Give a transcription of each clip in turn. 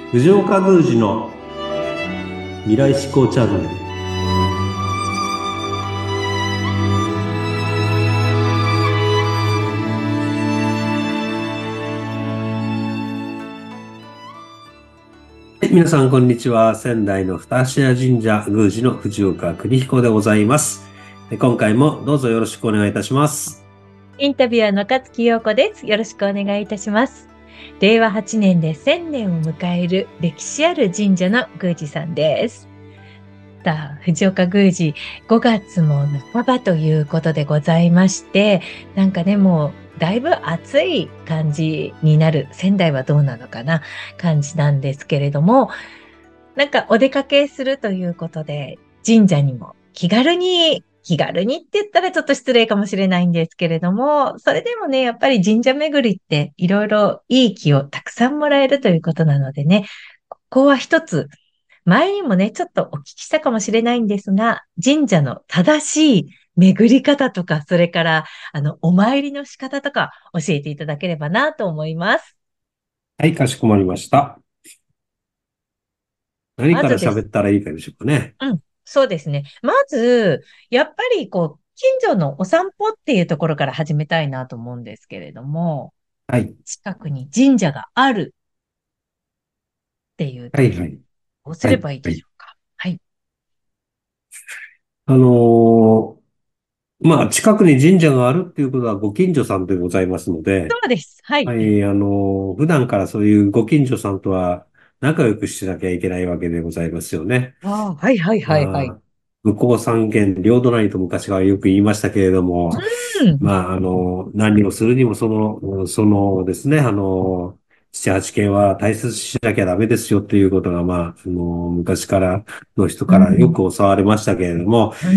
藤岡宮司の未来志向チャンネル。はい、皆さんこんにちは。仙台の二足谷神社宮司の藤岡邦彦でございます。今回もどうぞよろしくお願いいたします。 インタビュアーの勝木陽子です。よろしくお願いいたします。令和8年で1000年を迎える歴史ある神社の宮司さんです。藤岡宮司、5月も半ばということでございまして、なんかね、もうだいぶ暑い感じになる、仙台はどうなのかな感じなんですけれども、なんかお出かけするということで、神社にも気軽にって言ったらちょっと失礼かもしれないんですけれども、それでもね、やっぱり神社巡りっていろいろいい気をたくさんもらえるということなのでね、ここは一つ、前にもね、ちょっとお聞きしたかもしれないんですが、神社の正しい巡り方とか、それから、お参りの仕方とか教えていただければなと思います。 はい、かしこまりました。何からまずです。 喋ったらいいかでしょうかね。 うん、そうですね。まず、やっぱり近所のお散歩っていうところから始めたいなと思うんですけれども、 はい。 近くに神社があるっていうはい、 時、 はい。 どうすはい、 ればいいはい。 でしょうか？はい。 あの近くに神社があるっていうことはご近所さんでございますので、 そうです。はい。 はい、普段からそういうご近所さんとは仲良くしてなきゃいけないわけでございますよね。 ああ、はいはいはいはい。 まあ、向こう三軒両隣と昔はよく言いましたけれども、 うん。 何をするにもそのですね、七八軒は大切にしなきゃダメですよっていうことが、昔からの人からようん。 く教わりましたけれども、 うん。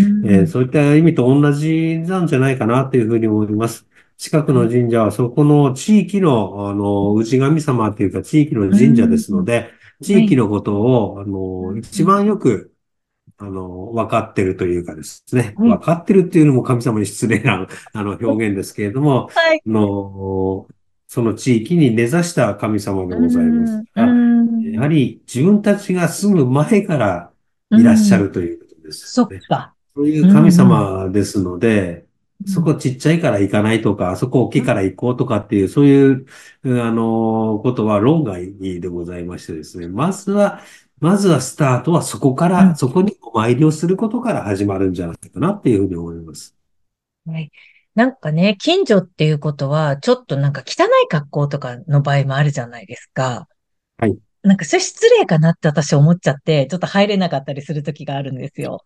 そういった意味と同じなんじゃないかなというふうに思います。近くはい。 の神社はそこの地域の、氏神様というか地域のう神社でん。 すので、 はい。 地域のことを、 うん。う一ん。 番よく分かってるというかですね。 はい。 分かってるっていうのも神様に失礼な、表現ですけれども、 はい。 その地域に根ざした神様でうございますん。うが、やはん。 り自分たちが住む前からういらっしゃん。 るということですそっね。 か。 そういうう神ん。うん。 様ですので、 うん。 そこちっちゃいから行かないとか、あそこ大きいから行こうとかっていう、そういう、ことは論外でございましてですね。まずはスタートはそこから、 うん。 そこにお参りをすることから始まるんじゃないかなっていうふうに思います。 はい。なんかね、近所っていうことは、ちょっとなんか汚い格好とかの場合もあるじゃないですか。 はい。 なんかそれ失礼かなって私思っちゃって、ちょっと入れなかったりする時があるんですよ。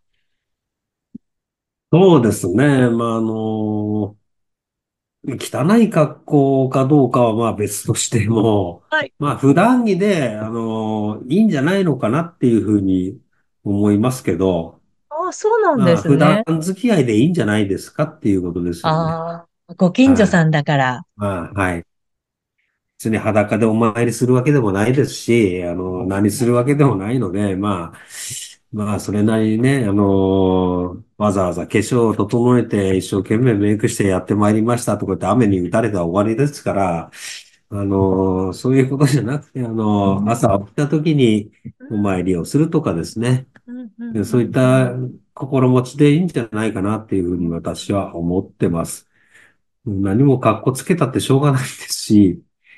そうですね。汚い格好かどうかはまあ別としても、 はい。 まあ普段着で、いいんじゃないのかなっていうふうに思いますけど、 ああ、そうなんでまあ普段すね。 付き合いでいいんじゃないですかっていうことですよね。 ああ、ご近所はい。 さんだから。 まあ、はい。別に裸でお参りするわけでもないですし、何するわけでもないので、それなりにね、わざわざ化粧を整えて一生懸命メイクしてやってまいりましたとかって雨に打たれたら終わりですから、そういうことじゃなくて、 うん、 朝起きた時にうん、 お参りをするとかですね。 うん、うん、 でうん、うそういったん。 心持ちでいいんじゃないかなっていうふうに私は思ってます。何も格好つけたってしょうがないですし、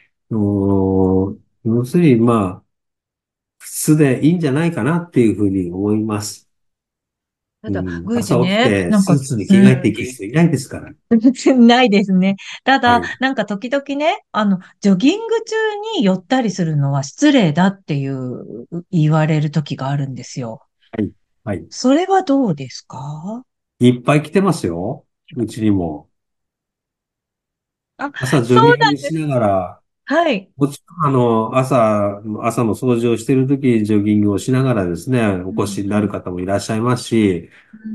要するに普通でいいんじゃないかなっていうふうに思います。 ただ、宮司朝起きね、 てなんか、 スーツに着替えてうん、 いく人いないですから。 ないですね。ただ、 はい。 なんか時々ね、ジョギング中に寄ったりするのは失礼だって言われる時があるんですよ。 はい。はい。 それはどうですか？ いっぱい来てますよ。うちにも。 あ、 朝ジョギそうングしななんです。 がら、 はい。 もちろん朝の掃除をしているときにジョギングをしながらですね、おう越しになるん、 方もいらっしゃいますし、 うん、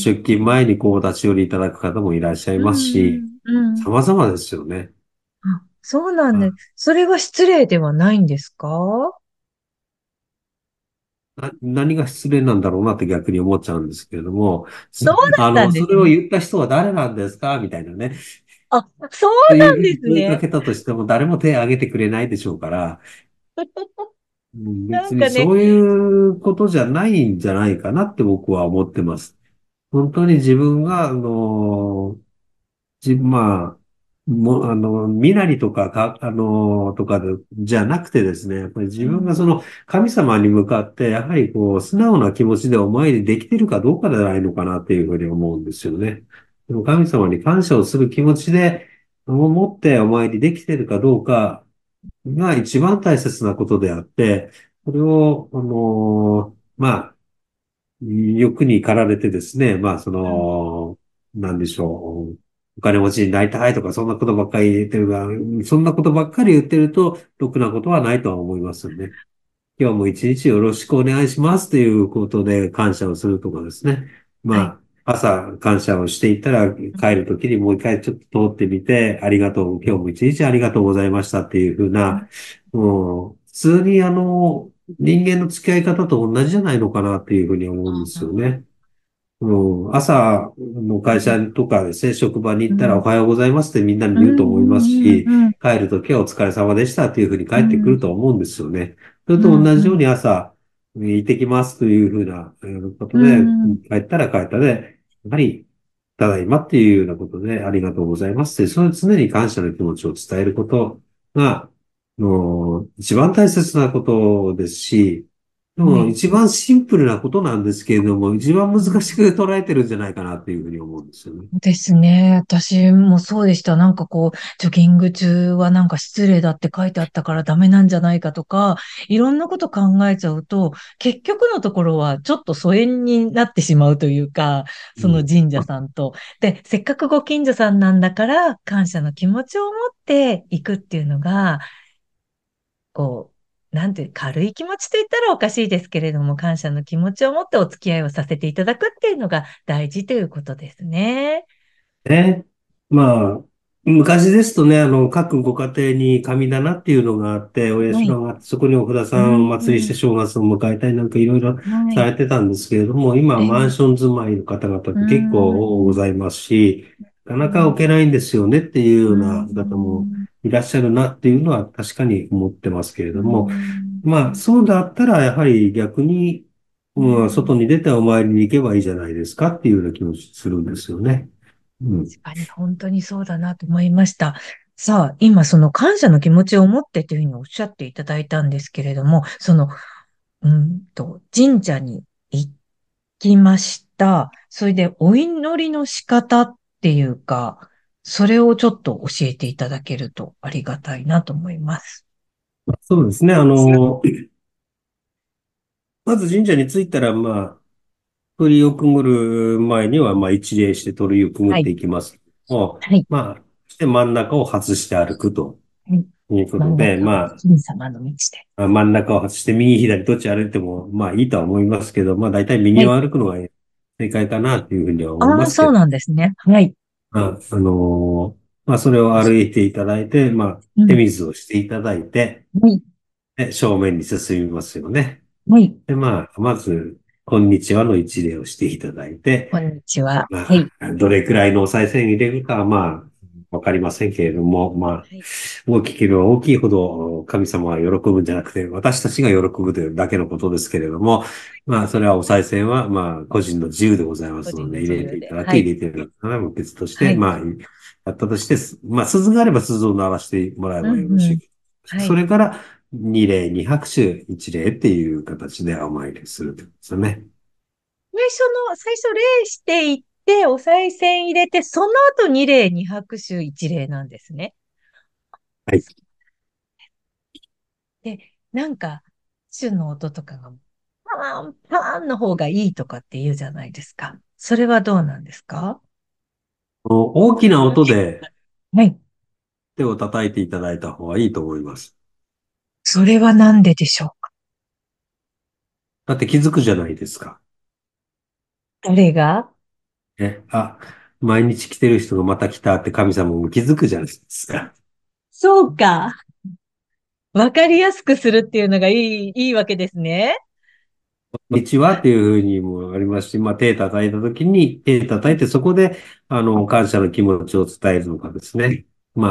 出勤前に立ち寄りいただく方もいらっしゃいうますし、 ん、うん。 様々ですよね。 あ、そうなんです。 あそれは失礼ではないんですか？ 何が失礼なんだろうなって逆に思っちゃうんですけれども、 そうだったんでそれをすね。 言った人は誰なんですかみたいなね。 あ、そうというなんでふうにすね。 問いかけたとしても誰も手を挙げてくれないでしょうから、 別になんかね、 そういうことじゃないんじゃないかなって僕は思ってます。本当に自分が、まあ、身なりとか、とかじゃなくてですね、やっぱり自うん、 分がその神様に向かって、やはりこう、素直な気持ちでお参りできてるかどうかじゃないのかなっていうふうに思うんですよね。でも神様に感謝をする気持ちで、思ってお参りできてるかどうかが一番大切なことであって、それを、まあ、欲に駆られてですね、なんでしょう。お金持ちになりたいとか、そんなことばっかり言ってるが、そんなことばっかり言ってると、ろくなことはないとは思いますよね。今日も一日よろしくお願いしますということで感謝をするとかですね。 はい。 朝感謝をしていったら帰るときにもう一回ちょっと通ってみて、ありがとう、今日も一日ありがとうございましたっていうふうな、もう、普通に人間の付き合い方と同じじゃないのかなっていうふうに思うんですよね。朝の会社とかですね、職場に行ったらおはようございますってみんなにうん、 言うと思いますうん、 し、 うん、 帰るときはお疲れ様でしたっていうふうに帰ってくうん、 ると思うんですよね。それうん、 と同じよううん、 に朝、行ってきますというふうなことうで、 ん、 帰ったら帰ったで、やはり、ただいまっていうようなことで、ありがとうございますって、それ常に感謝の気持ちを伝えることが、一番大切なことですし、ではい。 も一番シンプルなことなんですけれども、一番難しく捉えてるんじゃないかなっていうふうに思うんですよね。 ですね。私もそうでした。なんかこう、ジョギング中はなんか失礼だって書いてあったからダメなんじゃないかとか、いろんなこと考えちゃうと、結局のところはちょっと疎遠になってしまうというか、そのうん。 神社さんと。で、せっかくご近所さんなんだから、感謝の気持ちを持っていくっていうのが、こなんていう、軽い気持ちと言ったらおかしいですけれども、感謝の気持ちを持ってお付き合いをさせていただくっていうのが大事ということですね。 ね。まあ、昔ですとね、各ご家庭に神棚っていうのがあって、おはい。 社があって、そこにお札さうんお祭りしてん。 正月を迎えたりなんかいろいろはい。 されてたんですけれども、今はええ。 マンション住まいの方々 う結ん。 構ございますし、なかなか置うん。 けないんですよねっていうよううな方もん。 いらっしゃるなっていうのは確かに思ってますけれうども、 ん。 まあ、そうだったらやはり逆に、 うん。 外に出てお参りに行けばいいじゃないですかっていうような気もするんですよね。うん。 確かに本当にそうだなと思いました。さあ、今その感謝の気持ちを持ってというふうにおっしゃっていただいたんですけれども、神社に行きました。それでお祈りの仕方っていうか、それをちょっと教えていただけるとありがたいなと思います。 そうですね。まず神社に着いたら、まあ、鳥居をくぐる前には、まあ、一礼して鳥居をくぐってはい。 いきますけども、 はい。 まあ、そして真ん中を外して歩くとはい。 いうこ真とで、 ん中はまあ、 神様の道で。 真ん中を外して右左どっち歩いても、まあいいとは思いますけど、まあ大体右はい。 を歩くのが正解かなというふうには思いああ、そうますけど、 なんですね。はい。 まあそれを歩いていただいて、まあうん。 手水をしていただいて、 はい。 で正面に進みますよね。 はい。 で、まあ、まず、こんにちはの一礼をしていただいて、 こんにちは。 まはい。 あ、どれくらいのお賽銭入れるかは、まあ、わかりませんけれども、まあ、 はい。 大きければ大きいほど神様は喜ぶんじゃなくて、私たちが喜ぶというだけのことですけれども、まあ、それはお賽銭は、まあ、個人の自由でございますので、 個人の入自由で。 れていただく、 はい。 入れていただくのは別として、 はい。 まあ、やったとして、まあ、鈴があれば鈴を鳴らしてもらえうんばよろうん。 しい。 はい。 それから、二礼、二拍手、一礼っていう形でお参りするということですよね。 最初礼していって、お賽銭入れて、その後2礼、2拍手、1礼なんですね。 はい。 で、なんか、拍手の音とかが、パーン、パーンの方がいいとかって言うじゃないですか。それはどうなんですか？ 大きな音ではい。 手を叩いていただいた方がいいと思います。 それはなんででしょうか？ だって気づくじゃないですか。 誰が？ あ、毎日来てる人がまた来たって神様も気づくじゃないですか。 そうか。わかりやすくするっていうのがいいわけですね。 こんにちはっていうふうにもありますし、まあ手叩いた時に手叩いてそこで、感謝の気持ちを伝えるのかですね。まあ、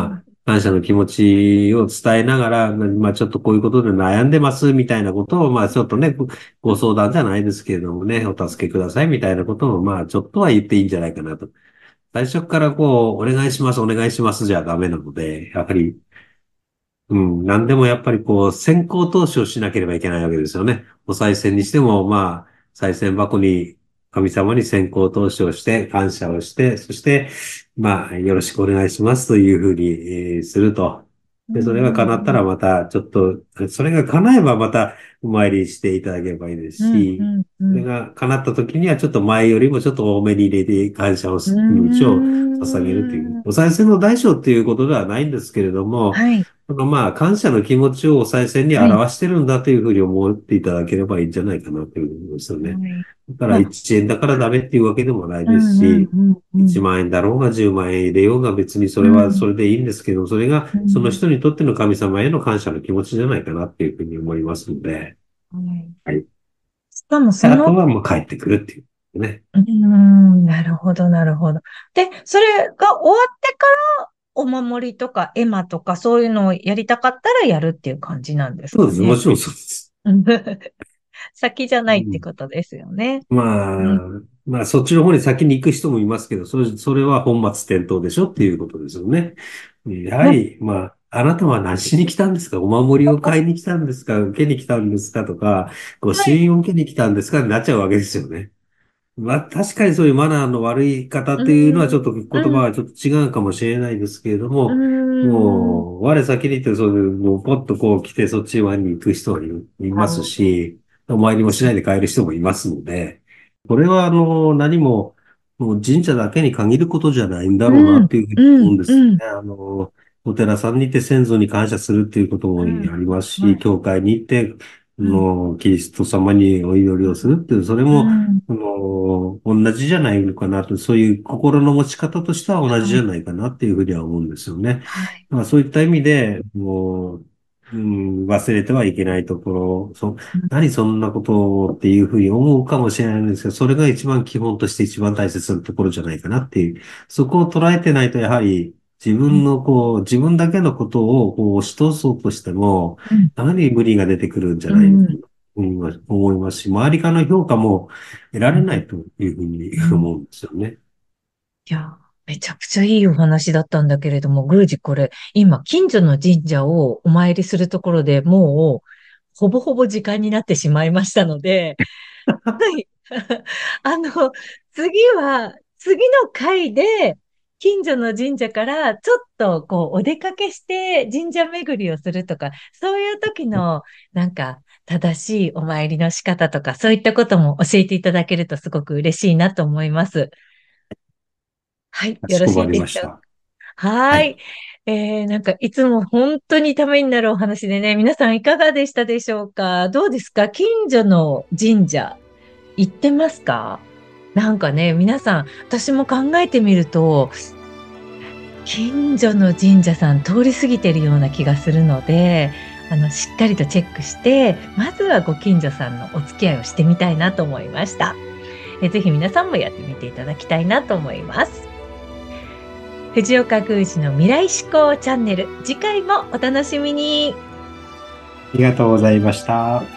感謝の気持ちを伝えながら、まあちょっとこういうことで悩んでますみたいなことを、まあちょっとね、ご相談じゃないですけれどもね、お助けくださいみたいなことを、まあちょっとは言っていいんじゃないかなと。最初からこう、お願いします、お願いしますじゃダメなので、やはり、うん、何でもやっぱりこう、先行投資をしなければいけないわけですよね。お賽銭にしても、まあ、賽銭箱に神様に先行投資をして、感謝をして、そして、まあ、よろしくお願いしますというふうに、すると。で、それがうんうんうん。 叶ったらまた、ちょっと、それが叶えばまた、お参りしていただければいいですうんうし、 んうん。 それが叶った時にはちょっと前よりもちょっと多めに入れて感謝をうーす、気持ちを捧げるという、 ん。 お賽銭の大小っていうことではないんですけれども、 はい。 まあ、感謝の気持ちをお賽銭にはい。 表してるんだというふうに思っていただければいいんじゃないかなというふうに思いますよね。 はい。 だからまあ、 1円だからダメっていうわけでもないですうんうんし、 うんうん。 1万円だろうが10万円入れようが別にそれはそうん。 れでいいんですけど、それがそのうん。 人にとっての神様への感謝の気持ちじゃないかなっていうふうに思いますので、 はい。 はい。 しかもで、 その、 あとはもう帰ってくるっていうね。 なるほど、なるほど。で、それが終わってからお守りとか絵馬とかそういうのをやりたかったらやるっていう感じなんですそうです。もかね。 ちろんそうです。 うん先じゃないってうん。 ことですよね。うん。 まあ、まあ、そっちの方に先に行く人もいますけど、それは本末転倒でしょっていうことですよね。やはまり、まあ、あなたは何しに来たんですか？お守りを買いに来たんですか？受けに来たんですか？とか、ごはい。 支援を受けに来たんですか？になっちゃうわけですよね。まあ、確かにそういうマナーの悪い方うっていうのはちょん。 っと言葉うん。 はちょっと違うかもしれないですけれどうも、 ん。 もう、我先に言ってそういう、もうポッとこう来てそっち側に行く人はいますあ、 し、お参りもしないで帰る人もいますので、これは何も、もう神社だけに限ることじゃないんだろうなうん。 っていうふうにうん。 思うんですよね。 うん。 お寺さんに行って先祖に感謝するっていうこともあうん。 りますし、 はい。 教会に行って、 うん。 キリスト様にお祈りをするっていう、それうも、 ん。 同じじゃないのかなと、そういう心の持ち方としては同じはい。 じゃないかなっていうふうには思うんですよね。 はい。 まあ、そういった意味で、もう、忘れてはいけないところ、 うん。 何そんなことをっていうふうに思うかもしれないんですけど、それが一番基本として一番大切なところじゃないかなっていう、そこを捉えてないと、やはりうん。 自分だけのことを押し通そうとしても、 うん。 かなり無理が出てくるんじゃないのかうん。 な思いますし、周りからの評価も得らうん。 れないというふうにうん。 思うんですよね。 いや、めちゃくちゃいいお話だったんだけれども、宮司これ、今、近所の神社をお参りするところでもう、ほぼほぼ時間になってしまいましたので、はい。あの、次の回で、近所の神社からちょっとこうお出かけして神社巡りをするとか、そういう時のなんか正しいお参りの仕方とか、そういったことも教えていただけるとすごく嬉しいなと思います。はい、よろかしこましいでしょうか。 りました。はい。 はい。なんかいつも本当にためになるお話でね、皆さんいかがでしたでしょうか？どうですか？近所の神社行ってますか？なんかね、皆さん、私も考えてみると、近所の神社さん通り過ぎてるような気がするので、しっかりとチェックして、まずはご近所さんのお付き合いをしてみたいなと思いました。ぜひ皆さんもやってみていただきたいなと思います。藤岡宮司の未来志向チャンネル、次回もお楽しみに。 ありがとうございました。